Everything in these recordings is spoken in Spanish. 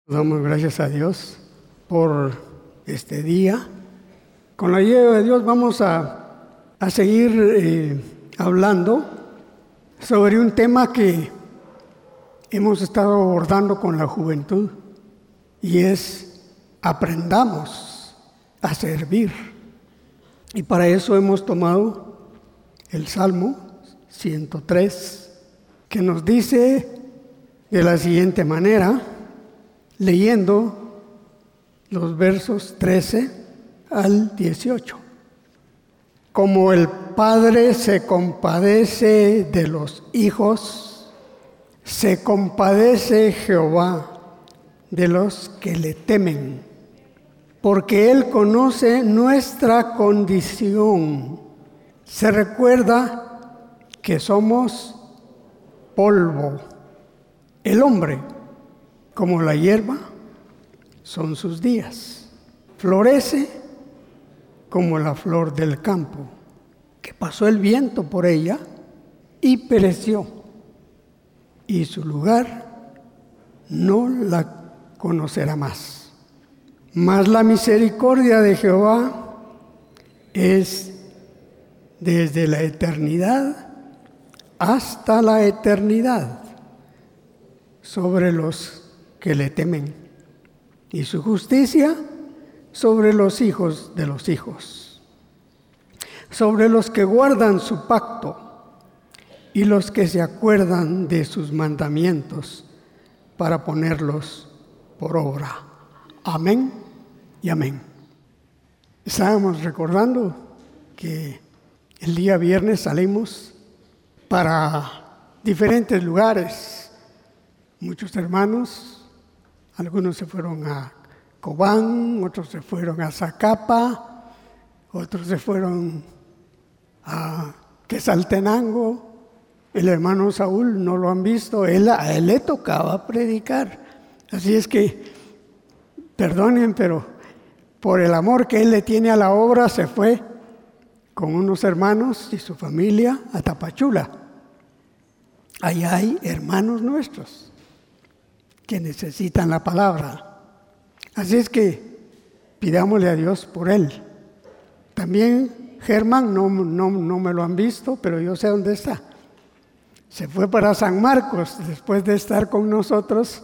Damos gracias a Dios por este día. Con la ayuda de Dios vamos a seguir hablando sobre un tema que hemos estado abordando con la juventud, y es aprendamos a servir. Y para eso hemos tomado el Salmo 103, que nos dice de la siguiente manera, leyendo los versos 13 al 18. Como el Padre se compadece de los hijos, se compadece Jehová de los que le temen, porque Él conoce nuestra condición. Se recuerda que somos polvo. El hombre, como la hierba, son sus días. Florece como la flor del campo, que pasó el viento por ella y pereció, y su lugar no la conocerá más. Mas la misericordia de Jehová es desde la eternidad hasta la eternidad sobre los que le temen, y su justicia sobre los hijos de los hijos, sobre los que guardan su pacto y los que se acuerdan de sus mandamientos para ponerlos por obra. Amén y amén. Estábamos recordando que el día viernes salimos para diferentes lugares. Muchos hermanos, algunos se fueron a Cobán, otros se fueron a Zacapa, otros se fueron a Quetzaltenango. El hermano Saúl no lo han visto, a él le tocaba predicar. Así es que, perdonen, pero por el amor que él le tiene a la obra, se fue con unos hermanos y su familia a Tapachula. Allá hay hermanos nuestros que necesitan la palabra. Así es que pidámosle a Dios por él. También Germán, no me lo han visto, pero yo sé dónde está. Se fue para San Marcos después de estar con nosotros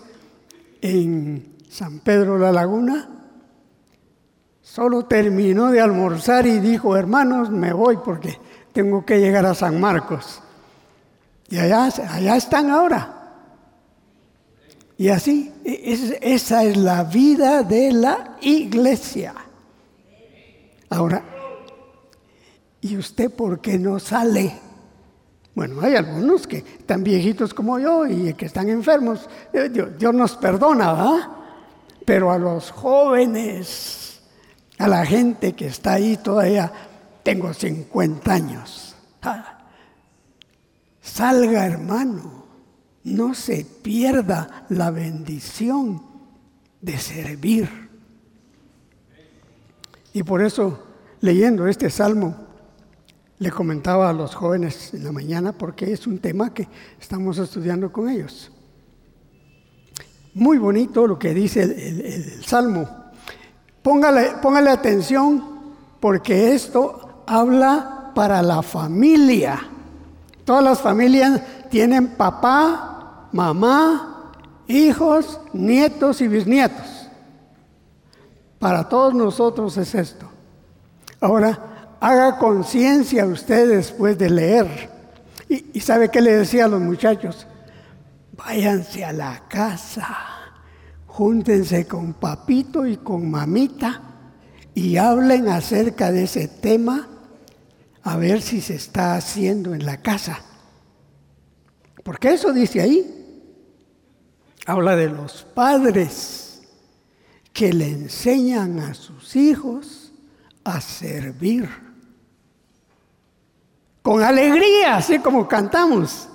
en San Pedro la Laguna. Solo terminó de almorzar y dijo: hermanos, me voy porque tengo que llegar a San Marcos. Y allá están ahora. Y así, esa es la vida de la iglesia. Ahora, ¿y usted por qué no sale? Bueno, hay algunos que están viejitos como yo y que están enfermos. Dios nos perdona, ¿verdad? Pero a los jóvenes, a la gente que está ahí todavía, tengo 50 años. Salga, hermano. No se pierda la bendición de servir. Y por eso, leyendo este salmo, le comentaba a los jóvenes en la mañana, porque es un tema que estamos estudiando con ellos. Muy bonito lo que dice el salmo. Póngale atención, porque esto habla para la familia. Todas las familias tienen papá, mamá, hijos, nietos y bisnietos. Para todos nosotros es esto. Ahora, haga conciencia usted después de leer. ¿Y sabe qué le decía a los muchachos? Váyanse a la casa, júntense con papito y con mamita y hablen acerca de ese tema, a ver si se está haciendo en la casa. Porque eso dice ahí. Habla de los padres que le enseñan a sus hijos a servir. Con alegría, así como cantamos.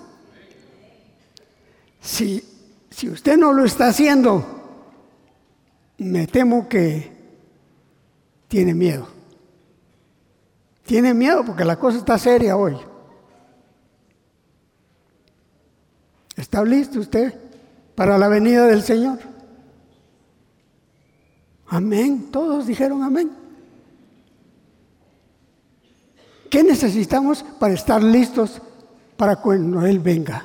Si usted no lo está haciendo, me temo que tiene miedo. Tiene miedo porque la cosa está seria hoy. ¿Está listo usted para la venida del Señor? Amén. Todos dijeron amén. ¿Qué necesitamos para estar listos para cuando Él venga?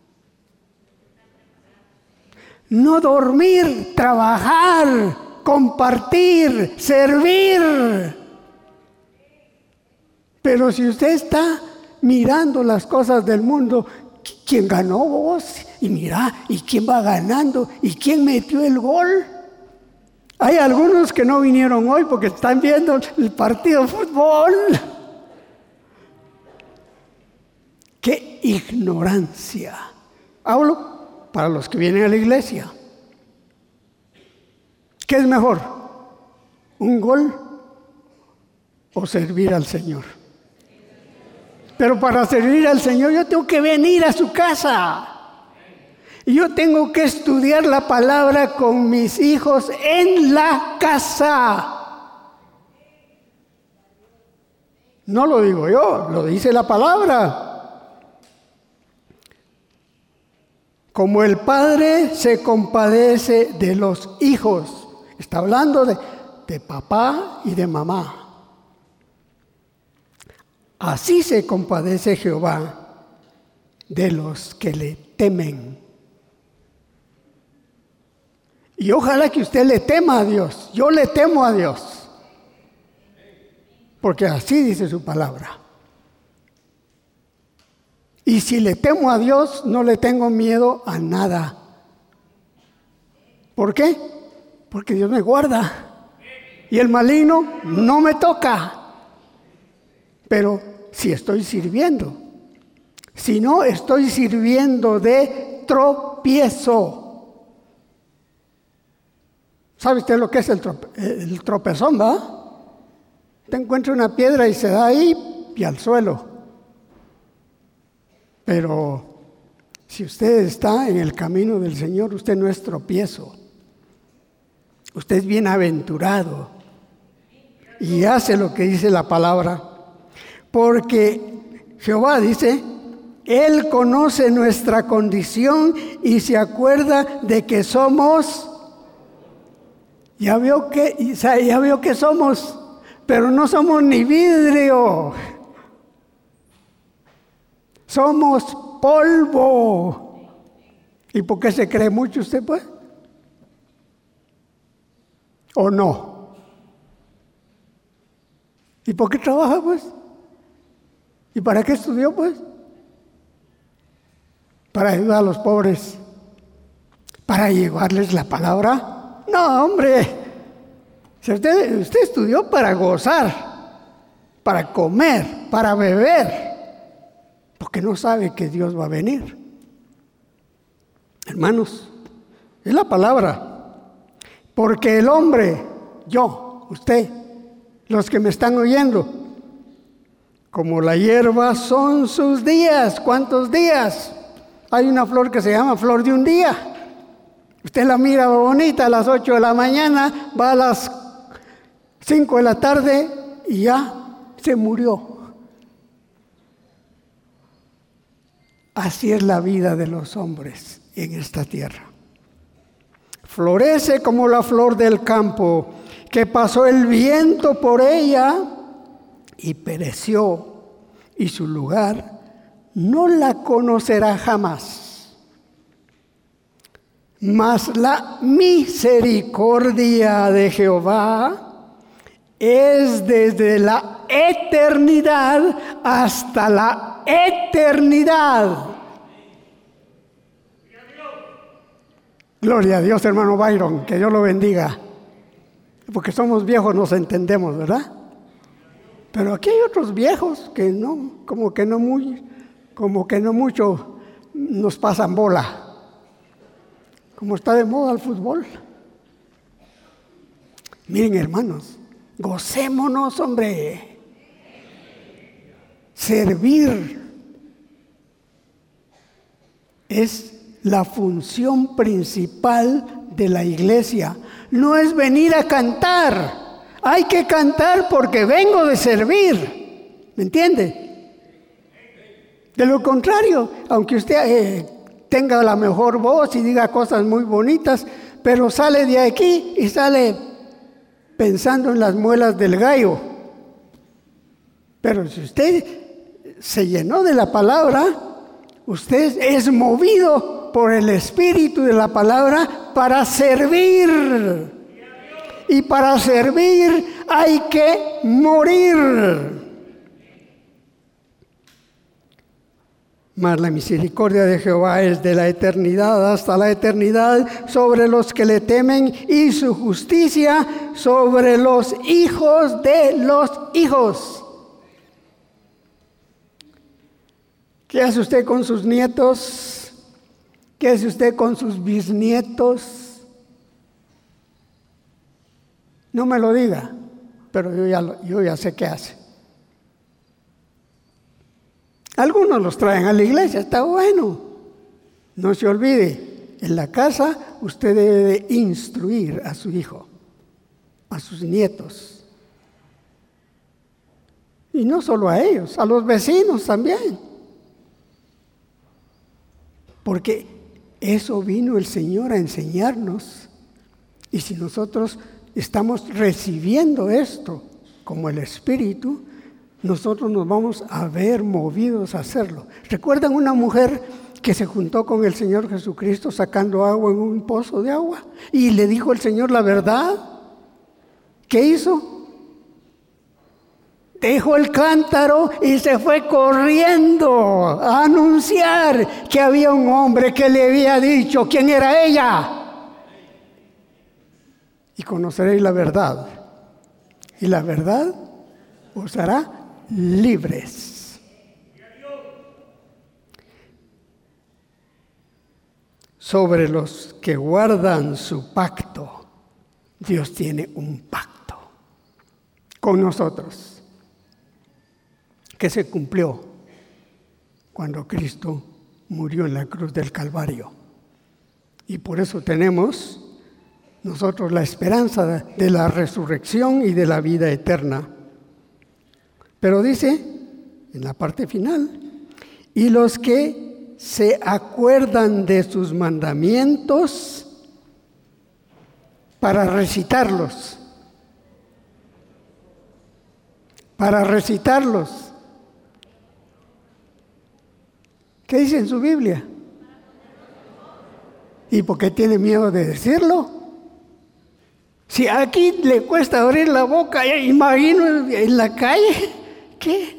No dormir, trabajar, compartir, servir. Pero si usted está mirando las cosas del mundo, ¿quién ganó vos? Y mira, ¿y quién va ganando? ¿Y quién metió el gol? Hay algunos que no vinieron hoy porque están viendo el partido de fútbol. ¡Qué ignorancia! Hablo para los que vienen a la iglesia. ¿Qué es mejor? ¿Un gol o servir al Señor? Pero para servir al Señor yo tengo que venir a su casa. Y yo tengo que estudiar la palabra con mis hijos en la casa. No lo digo yo, lo dice la palabra. Como el padre se compadece de los hijos. Está hablando de papá y de mamá. Así se compadece Jehová de los que le temen. Y ojalá que usted le tema a Dios. Yo le temo a Dios. Porque así dice su palabra. Y si le temo a Dios, no le tengo miedo a nada. ¿Por qué? Porque Dios me guarda. Y el maligno no me toca. Pero si estoy sirviendo. Si no, estoy sirviendo de tropiezo. ¿Sabe usted lo que es el tropezón, va? Te encuentra una piedra y se da ahí y al suelo. Pero si usted está en el camino del Señor, usted no es tropiezo. Usted es bienaventurado y hace lo que dice la palabra. Porque Jehová dice, Él conoce nuestra condición y se acuerda de que somos. Ya veo que somos, pero no somos ni vidrio. Somos polvo. ¿Y por qué se cree mucho usted, pues? ¿O no? ¿Y por qué trabaja, pues? ¿Y para qué estudió, pues? Para ayudar a los pobres. ¿Para llevarles la palabra? No, hombre. Si usted estudió para gozar, para comer, para beber. Porque no sabe que Dios va a venir. Hermanos, es la palabra. Porque el hombre, yo, usted, los que me están oyendo, como la hierba son sus días. ¿Cuántos días? Hay una flor que se llama flor de un día. Usted la mira bonita a las 8 de la mañana, va a las 5 de la tarde y ya se murió. Así es la vida de los hombres en esta tierra. Florece como la flor del campo, que pasó el viento por ella y pereció, y su lugar no la conocerá jamás. Mas la misericordia de Jehová es desde la eternidad hasta la eternidad. Gloria a Dios, hermano Byron, que Dios lo bendiga. Porque somos viejos, nos entendemos, ¿verdad? Pero aquí hay otros viejos que no, como que no mucho nos pasan bola. Como está de moda el fútbol. Miren, hermanos, gocémonos, hombre. Servir es la función principal de la iglesia. No es venir a cantar. Hay que cantar porque vengo de servir. ¿Me entiende? De lo contrario, aunque usted tenga la mejor voz y diga cosas muy bonitas, pero sale de aquí y sale pensando en las muelas del gallo. Pero si usted se llenó de la palabra, usted es movido por el espíritu de la palabra para servir. Y para servir hay que morir. Mas la misericordia de Jehová es de la eternidad hasta la eternidad sobre los que le temen, y su justicia sobre los hijos de los hijos. ¿Qué hace usted con sus nietos? ¿Qué hace usted con sus bisnietos? No me lo diga, pero yo ya sé qué hace. Algunos los traen a la iglesia, está bueno. No se olvide, en la casa usted debe de instruir a su hijo, a sus nietos. Y no solo a ellos, a los vecinos también. Porque eso vino el Señor a enseñarnos. Y si nosotros estamos recibiendo esto como el Espíritu, nosotros nos vamos a ver movidos a hacerlo. ¿Recuerdan una mujer que se juntó con el Señor Jesucristo sacando agua en un pozo de agua? Y le dijo el Señor la verdad. ¿Qué hizo? Dejó el cántaro y se fue corriendo a anunciar que había un hombre que le había dicho quién era ella. Y conoceréis la verdad. Y la verdad os hará libres. Sobre los que guardan su pacto, Dios tiene un pacto con nosotros que se cumplió cuando Cristo murió en la cruz del Calvario. Y por eso tenemos nosotros la esperanza de la resurrección y de la vida eterna. Pero dice, en la parte final, y los que se acuerdan de sus mandamientos para recitarlos. ¿Qué dice en su Biblia? ¿Y por qué tiene miedo de decirlo? Si aquí le cuesta abrir la boca, imagino en la calle, ¿qué?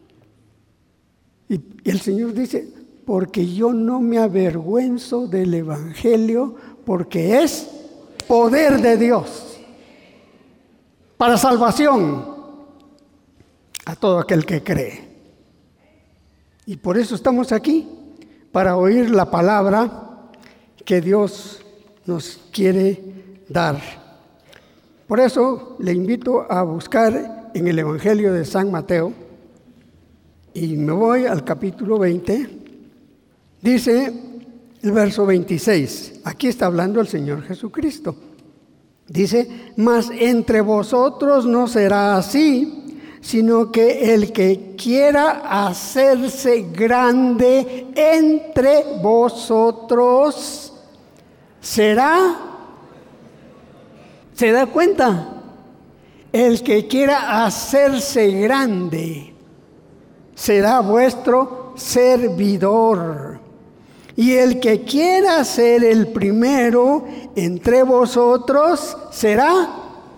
Y el Señor dice, porque yo no me avergüenzo del Evangelio, porque es poder de Dios para salvación a todo aquel que cree. Y por eso estamos aquí, para oír la palabra que Dios nos quiere dar. Por eso le invito a buscar en el Evangelio de San Mateo, y me voy al capítulo 20, dice el verso 26, aquí está hablando el Señor Jesucristo. Dice, mas entre vosotros no será así, sino que el que quiera hacerse grande entre vosotros será. ¿Se da cuenta? El que quiera hacerse grande será vuestro servidor. Y el que quiera ser el primero entre vosotros será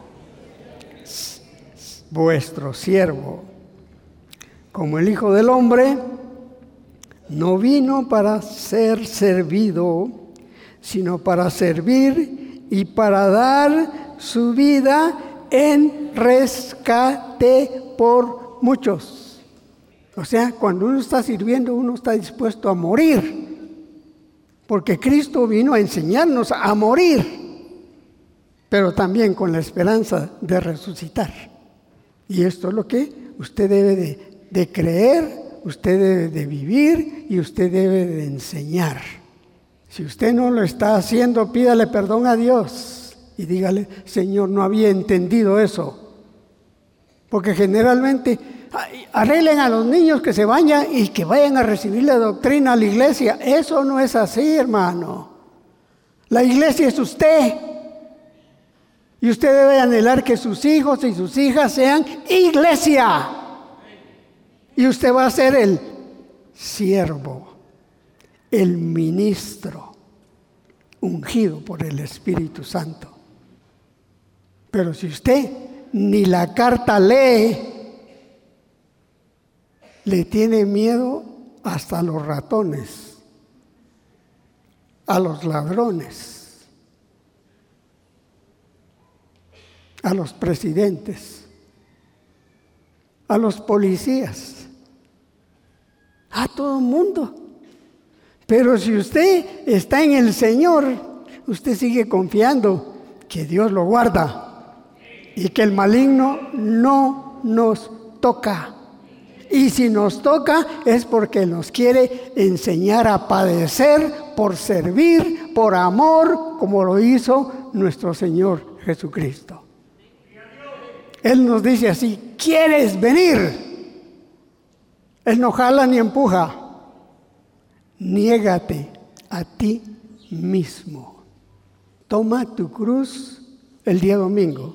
vuestro siervo. Como el Hijo del Hombre no vino para ser servido, sino para servir y para dar su vida en rescate por muchos. O sea, cuando uno está sirviendo, uno está dispuesto a morir, porque Cristo vino a enseñarnos a morir, pero también con la esperanza de resucitar. Y esto es lo que usted debe de creer, usted debe de vivir y usted debe de enseñar. Si usted no lo está haciendo, pídale perdón a Dios y dígale, Señor, no había entendido eso. Porque generalmente arreglen a los niños que se bañan y que vayan a recibir la doctrina a la iglesia. Eso no es así, hermano. La iglesia es usted. Y usted debe anhelar que sus hijos y sus hijas sean iglesia. Y usted va a ser el siervo, el ministro, ungido por el Espíritu Santo. Pero si usted ni la carta lee, le tiene miedo hasta a los ratones, a los ladrones, a los presidentes, a los policías, a todo el mundo. Pero si usted está en el Señor, usted sigue confiando que Dios lo guarda y que el maligno no nos toca. Y si nos toca es porque nos quiere enseñar a padecer por servir, por amor, como lo hizo nuestro Señor Jesucristo. Él nos dice así: ¿quieres venir? Él no jala ni empuja. Niégate a ti mismo. Toma tu cruz el día domingo,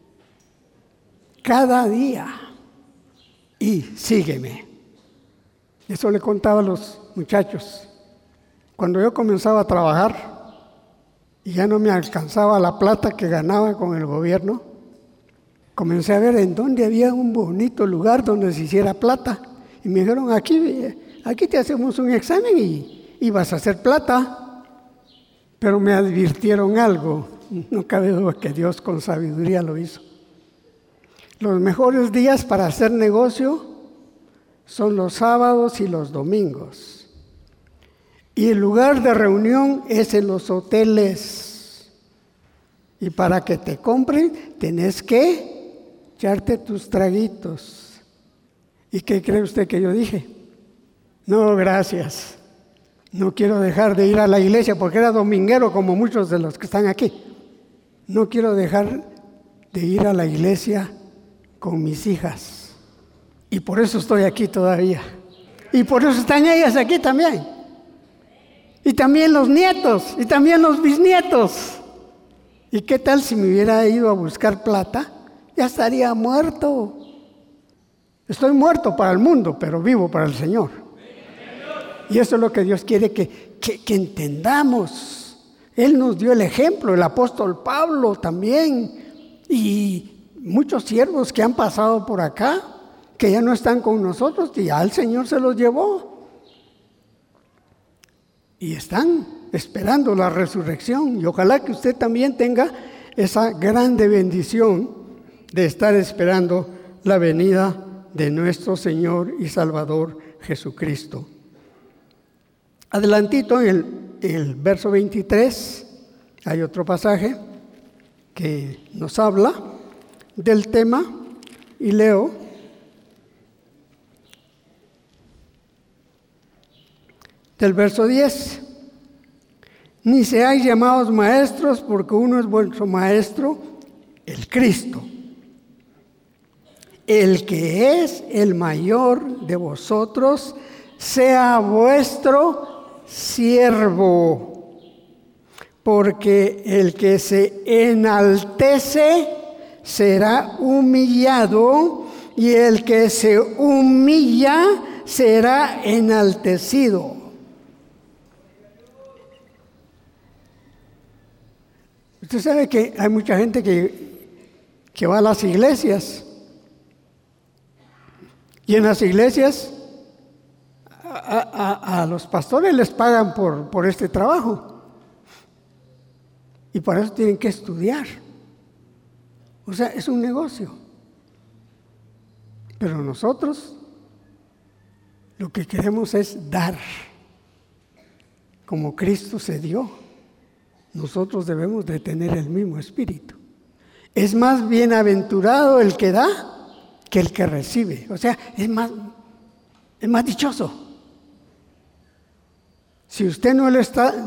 cada día, y sígueme. Eso le contaba a los muchachos. Cuando yo comenzaba a trabajar y ya no me alcanzaba la plata que ganaba con el gobierno, comencé a ver en dónde había un bonito lugar donde se hiciera plata. Y me dijeron: aquí te hacemos un examen y vas a hacer plata. Pero me advirtieron algo, no cabe duda que Dios con sabiduría lo hizo. Los mejores días para hacer negocio son los sábados y los domingos. Y el lugar de reunión es en los hoteles. Y para que te compren, tenés que echarte tus traguitos. ¿Y qué cree usted que yo dije? No, gracias. No quiero dejar de ir a la iglesia porque era dominguero como muchos de los que están aquí. No quiero dejar de ir a la iglesia con mis hijas. Y por eso estoy aquí todavía. Y por eso están ellas aquí también. Y también los nietos, y también los bisnietos. ¿Y qué tal si me hubiera ido a buscar plata? Ya estaría muerto. Estoy muerto para el mundo, pero vivo para el Señor. Y eso es lo que Dios quiere que entendamos. Él nos dio el ejemplo, el apóstol Pablo también. Y muchos siervos que han pasado por acá, que ya no están con nosotros, y ya el Señor se los llevó. Y están esperando la resurrección. Y ojalá que usted también tenga esa grande bendición de estar esperando la venida de nuestro Señor y Salvador Jesucristo. Adelantito en el verso 23 hay otro pasaje que nos habla del tema, y leo: del verso 10. Ni seáis llamados maestros, porque uno es vuestro maestro, el Cristo. El que es el mayor de vosotros sea vuestro siervo, porque el que se enaltece será humillado, y el que se humilla será enaltecido. Usted sabe que hay mucha gente que va a las iglesias, y en las iglesias a los pastores les pagan por este trabajo, y para eso tienen que estudiar. O sea, es un negocio. Pero nosotros lo que queremos es dar, como Cristo se dio. Nosotros debemos de tener el mismo espíritu. Es más bienaventurado el que da que el que recibe. O sea, es más dichoso. Si usted no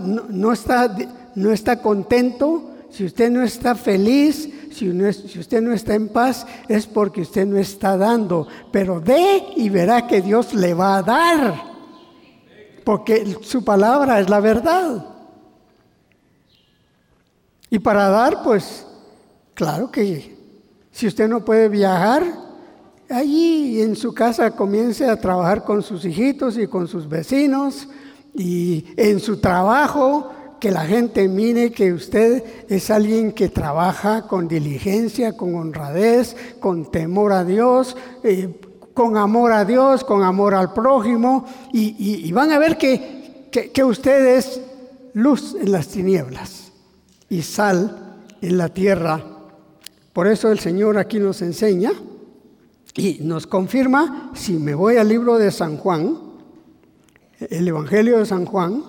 está contento, si usted no está feliz, si usted no está en paz, es porque usted no está dando. Pero dé y verá que Dios le va a dar, porque su palabra es la verdad. Y para dar, pues, Claro que si usted no puede viajar, allí en su casa comience a trabajar con sus hijitos y con sus vecinos, y en su trabajo que la gente mire que usted es alguien que trabaja con diligencia, con honradez, con temor a Dios, con amor a Dios, con amor al prójimo, y van a ver que usted es luz en las tinieblas y sal en la tierra. Por eso el Señor aquí nos enseña y nos confirma. Si me voy al libro de San Juan, el Evangelio de San Juan,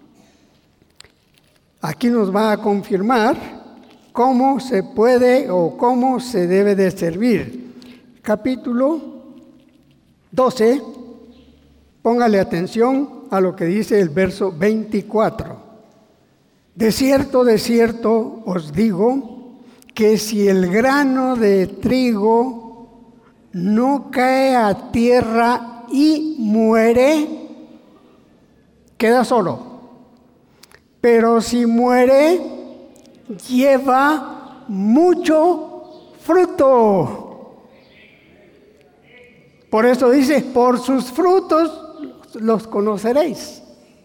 aquí nos va a confirmar cómo se puede o cómo se debe de servir. Capítulo 12, póngale atención a lo que dice el verso 24. De cierto os digo, que si el grano de trigo no cae a tierra y muere, queda solo. Pero si muere, lleva mucho fruto. Por eso dice, por sus frutos los conoceréis.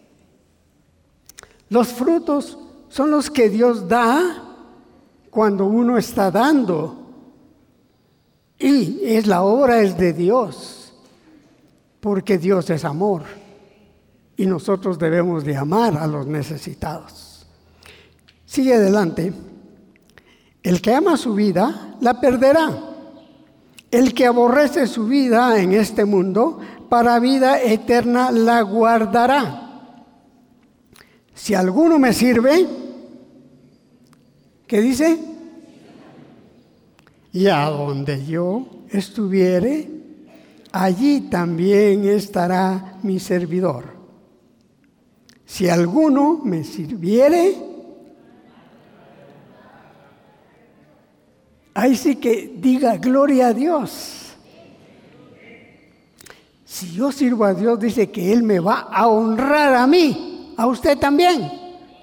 Los frutos son los que Dios da cuando uno está dando. Y la obra es de Dios, porque Dios es amor. Y nosotros debemos de amar a los necesitados. Sigue adelante. El que ama su vida, la perderá. El que aborrece su vida en este mundo, para vida eterna la guardará. Si alguno me sirve, ¿qué dice? Y a donde yo estuviere, allí también estará mi servidor. Si alguno me sirviere, ahí sí que diga gloria a Dios. Si yo sirvo a Dios, dice que Él me va a honrar a mí, a usted también.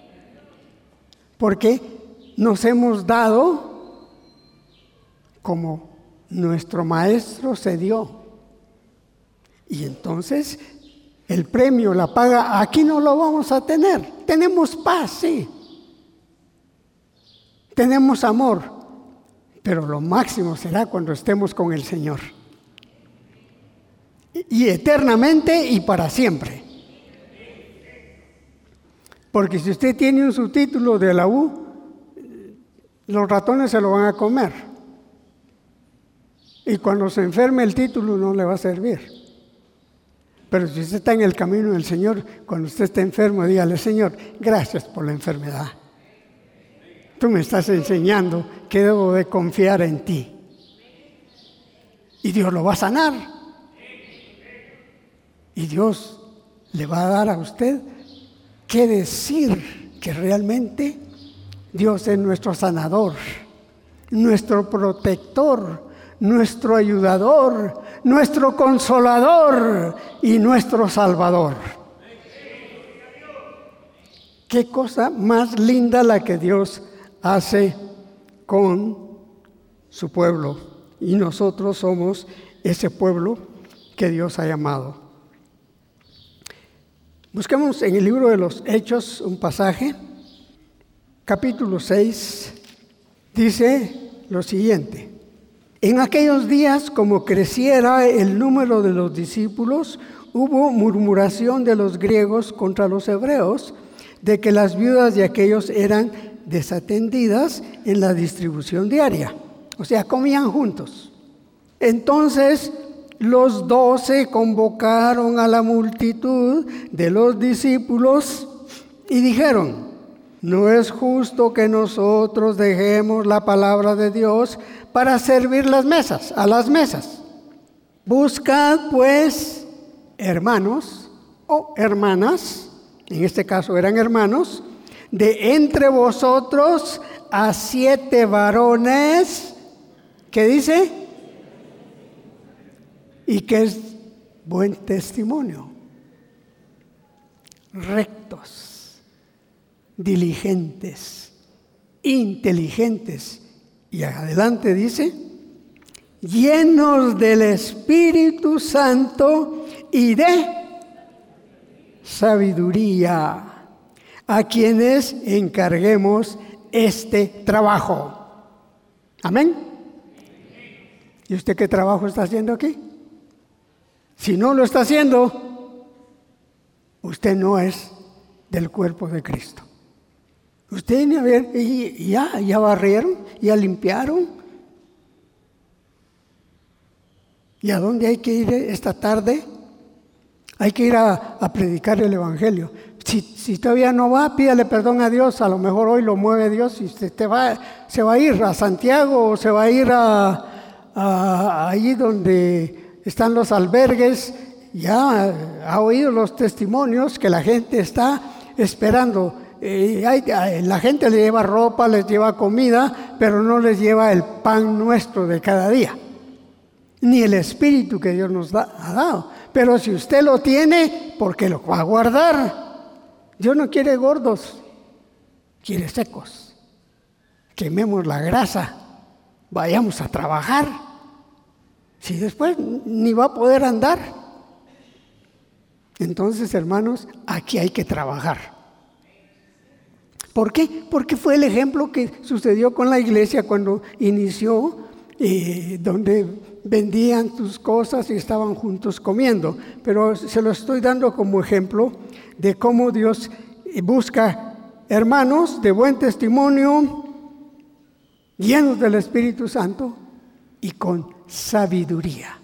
Porque nos hemos dado como nuestro maestro se dio. Y entonces el premio, la paga, aquí no lo vamos a tener. Tenemos paz, sí. Tenemos amor. Pero lo máximo será cuando estemos con el Señor. Y eternamente y para siempre. Porque si usted tiene un subtítulo de la U, los ratones se lo van a comer. Y cuando se enferme el título no le va a servir. Pero si usted está en el camino del Señor, cuando usted esté enfermo, dígale: Señor, gracias por la enfermedad. Tú me estás enseñando que debo de confiar en ti. Y Dios lo va a sanar. Y Dios le va a dar a usted que decir que realmente Dios es nuestro sanador, nuestro protector, nuestro ayudador, nuestro consolador y nuestro salvador. Qué cosa más linda la que Dios hace con su pueblo. Y nosotros somos ese pueblo que Dios ha llamado. Busquemos en el libro de los Hechos un pasaje. Capítulo 6 dice lo siguiente: en aquellos días, como creciera el número de los discípulos, hubo murmuración de los griegos contra los hebreos, de que las viudas de aquellos eran desatendidas en la distribución diaria. O sea, comían juntos. Entonces los 12 convocaron a la multitud de los discípulos y dijeron: no es justo que nosotros dejemos la palabra de Dios para servir a las mesas. Buscad pues, hermanos o hermanas, en este caso eran hermanos, de entre vosotros a 7 varones, ¿qué dice? Y que es buen testimonio, rectos, diligentes, inteligentes Y adelante dice, llenos del Espíritu Santo y de sabiduría, a quienes encarguemos este trabajo. Amén. ¿Y usted qué trabajo está haciendo aquí? Si no lo está haciendo, usted no es del cuerpo de Cristo. Usted viene a ver, y ya barrieron, ya limpiaron. ¿Y a dónde hay que ir esta tarde? Hay que ir a predicar el Evangelio. Si todavía no va, pídale perdón a Dios. A lo mejor hoy lo mueve Dios y usted se va a ir a Santiago o se va a ir allí donde están los albergues. Ya ha oído los testimonios que la gente está esperando. La gente les lleva ropa, les lleva comida, pero no les lleva el pan nuestro de cada día, ni el Espíritu que Dios nos ha dado. Pero si usted lo tiene, ¿por qué lo va a guardar? Dios no quiere gordos, quiere secos. Quememos la grasa, vayamos a trabajar. Si después ni va a poder andar. Entonces, hermanos, aquí hay que trabajar. ¿Por qué? Porque fue el ejemplo que sucedió con la iglesia cuando inició, donde vendían sus cosas y estaban juntos comiendo. Pero se lo estoy dando como ejemplo de cómo Dios busca hermanos de buen testimonio, llenos del Espíritu Santo y con sabiduría.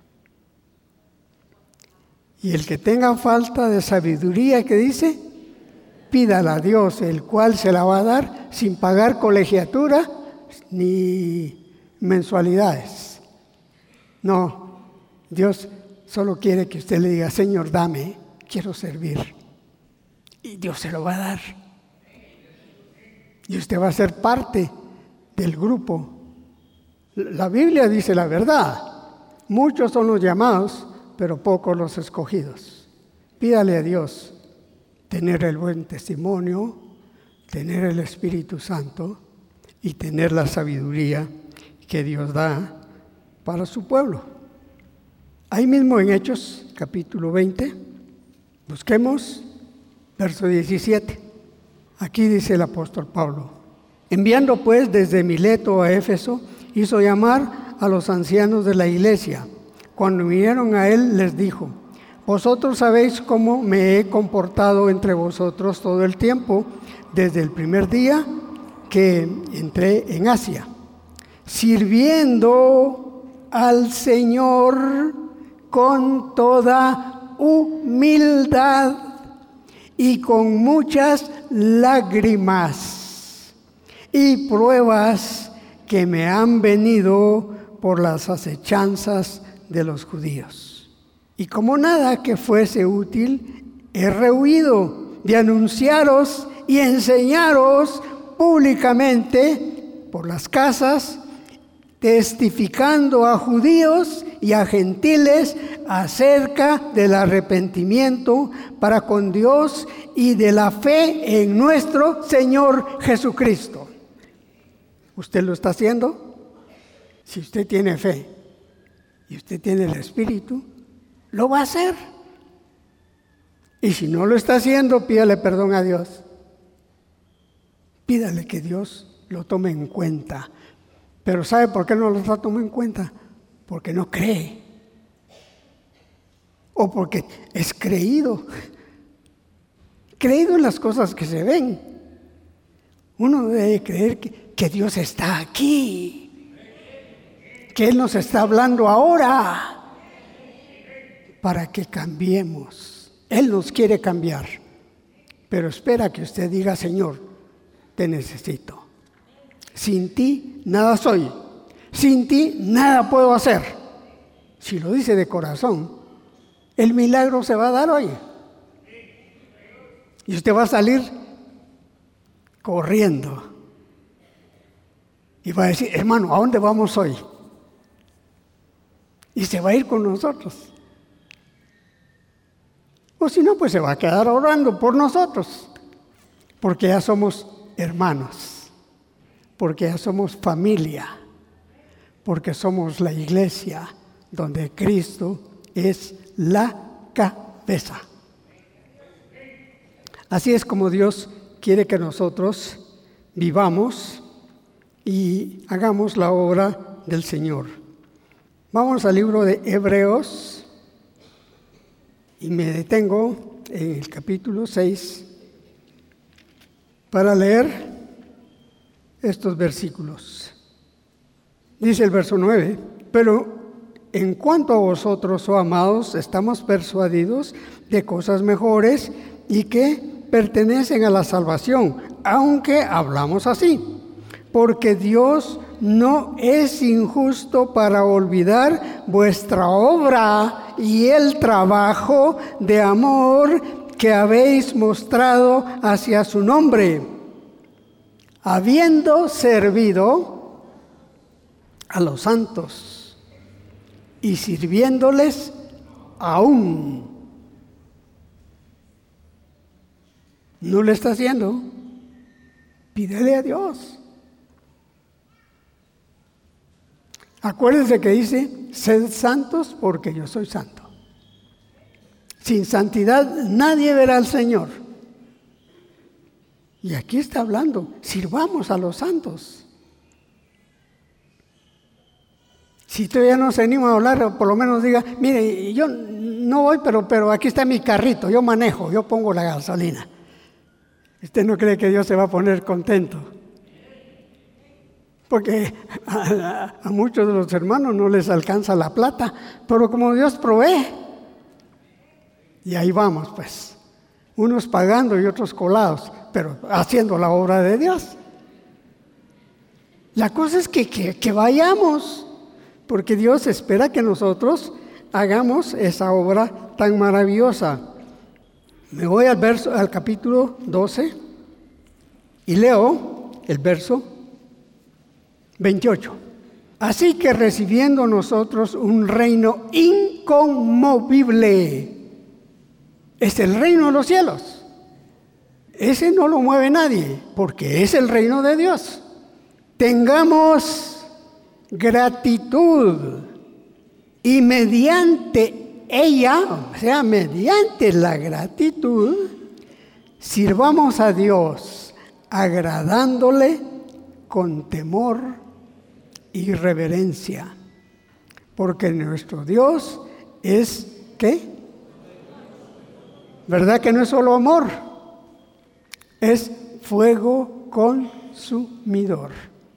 Y el que tenga falta de sabiduría, ¿qué dice? Pídala a Dios, el cual se la va a dar sin pagar colegiatura ni mensualidades. No, Dios solo quiere que usted le diga, Señor, dame, quiero servir. Y Dios se lo va a dar. Y usted va a ser parte del grupo. La Biblia dice la verdad. Muchos son los llamados, pero pocos los escogidos. Pídale a Dios tener el buen testimonio, tener el Espíritu Santo y tener la sabiduría que Dios da para su pueblo. Ahí mismo en Hechos, capítulo 20, busquemos verso 17. Aquí dice el apóstol Pablo: enviando pues desde Mileto a Éfeso, hizo llamar a los ancianos de la iglesia. Cuando vinieron a él, les dijo: vosotros sabéis cómo me he comportado entre vosotros todo el tiempo, desde el primer día que entré en Asia, sirviendo al Señor con toda humildad y con muchas lágrimas y pruebas que me han venido por las acechanzas de los judíos. Y como nada que fuese útil, he rehuido de anunciaros y enseñaros públicamente por las casas, testificando a judíos y a gentiles acerca del arrepentimiento para con Dios y de la fe en nuestro Señor Jesucristo. ¿Usted lo está haciendo? Si usted tiene fe y usted tiene el Espíritu, lo va a hacer. Y si no lo está haciendo, pídale perdón a Dios. Pídale que Dios lo tome en cuenta. Pero ¿sabe por qué no lo está tomando en cuenta? Porque no cree. O porque es creído. Creído en las cosas que se ven. Uno debe creer que Dios está aquí. Que Él nos está hablando ahora. Para que cambiemos. Él nos quiere cambiar. Pero espera que usted diga: Señor, te necesito. Sin ti nada soy. Sin ti nada puedo hacer. Si lo dice de corazón, el milagro se va a dar hoy. Y usted va a salir corriendo. Y va a decir: hermano, ¿a dónde vamos hoy? Y se va a ir con nosotros. O si no, pues se va a quedar orando por nosotros. Porque ya somos hermanos. porque ya somos familia, porque somos la iglesia donde Cristo es la cabeza. Así es como Dios quiere que nosotros vivamos y hagamos la obra del Señor. Vamos al libro de Hebreos y me detengo en el capítulo 6 para leer estos versículos. Dice el verso 9: pero en cuanto a vosotros, oh amados, estamos persuadidos de cosas mejores y que pertenecen a la salvación, aunque hablamos así, porque Dios no es injusto para olvidar vuestra obra y el trabajo de amor que habéis mostrado hacia su nombre, habiendo servido a los santos y sirviéndoles aún. ¿No lo está haciendo? Pídele a Dios. Acuérdense que dice: sed santos porque yo soy santo. Sin santidad nadie verá al Señor. Y aquí está hablando: sirvamos a los santos. Si todavía no se anima a hablar, por lo menos diga: mire, yo no voy, pero aquí está mi carrito, yo manejo, yo pongo la gasolina. ¿Usted no cree que Dios se va a poner contento? Porque a muchos de los hermanos no les alcanza la plata, pero como Dios provee, y ahí vamos pues, unos pagando y otros colados, pero haciendo la obra de Dios. La cosa es que vayamos, porque Dios espera que nosotros hagamos esa obra tan maravillosa. Me voy al capítulo 12 y leo el verso 28. Así que recibiendo nosotros un reino inconmovible, es el reino de los cielos. Ese no lo mueve nadie, porque es el reino de Dios. Tengamos gratitud y mediante ella, o sea, mediante la gratitud, sirvamos a Dios, agradándole con temor y reverencia, porque nuestro Dios es, ¿qué? ¿Verdad que no es solo amor? Es fuego consumidor.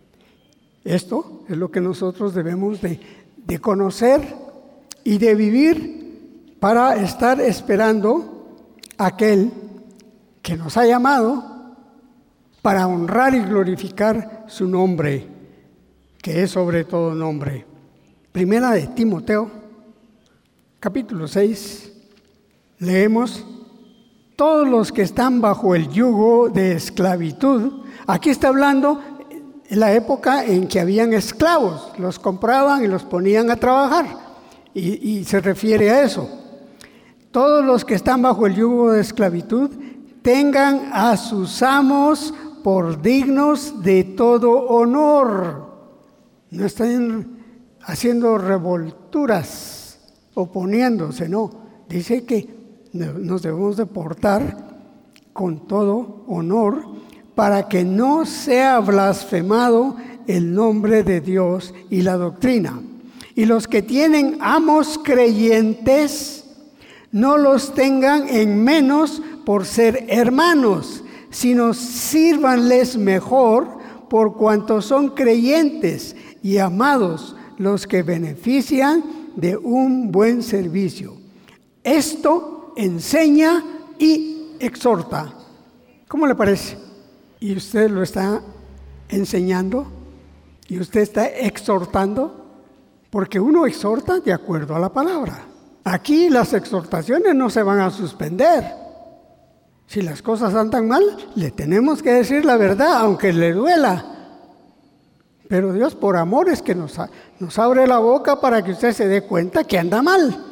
Esto es lo que nosotros debemos de conocer y de vivir para estar esperando a aquel que nos ha llamado para honrar y glorificar su nombre, que es sobre todo nombre. Primera de Timoteo, capítulo 6, leemos: todos los que están bajo el yugo de esclavitud. Aquí está hablando en la época en que habían esclavos, los compraban y los ponían a trabajar, y se refiere a eso. Todos los que están bajo el yugo de esclavitud tengan a sus amos por dignos de todo honor. No están haciendo revolturas, oponiéndose, no. Dice que nos debemos de portar con todo honor para que no sea blasfemado el nombre de Dios y la doctrina. Y los que tienen amos creyentes, no los tengan en menos por ser hermanos, sino sírvanles mejor por cuanto son creyentes y amados, los que benefician de un buen servicio. Esto enseña y exhorta. ¿Cómo le parece? ¿Y usted lo está enseñando? ¿Y usted está exhortando? Porque uno exhorta de acuerdo a la palabra. Aquí las exhortaciones no se van a suspender. Si las cosas andan mal, le tenemos que decir la verdad, aunque le duela. Pero Dios, por amor, es que nos abre la boca para que usted se dé cuenta que anda mal.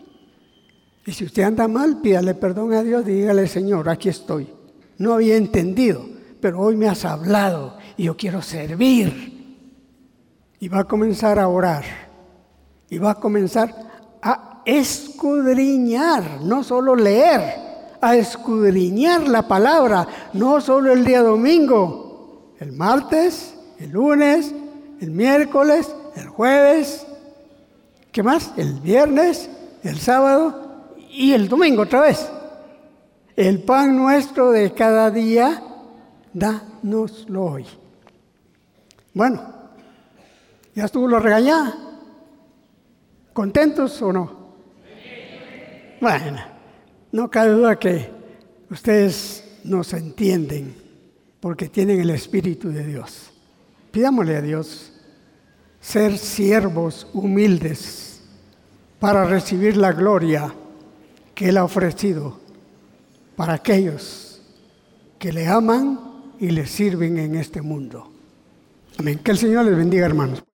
Y si usted anda mal, pídale perdón a Dios, dígale: Señor, aquí estoy. No había entendido, pero hoy me has hablado y yo quiero servir. Y va a comenzar a orar. Y va a comenzar a escudriñar, no solo leer, a escudriñar la palabra, no solo el día domingo, el martes, el lunes, el miércoles, el jueves, ¿qué más? El viernes, el sábado y el domingo otra vez. El pan nuestro de cada día, dánoslo hoy. Bueno, ya estuvo la regañada. ¿Contentos o no? Bueno, no cabe duda que ustedes nos entienden porque tienen el Espíritu de Dios. Pidámosle a Dios ser siervos humildes para recibir la gloria que Él ha ofrecido para aquellos que le aman y le sirven en este mundo. Amén. Que el Señor les bendiga, hermanos.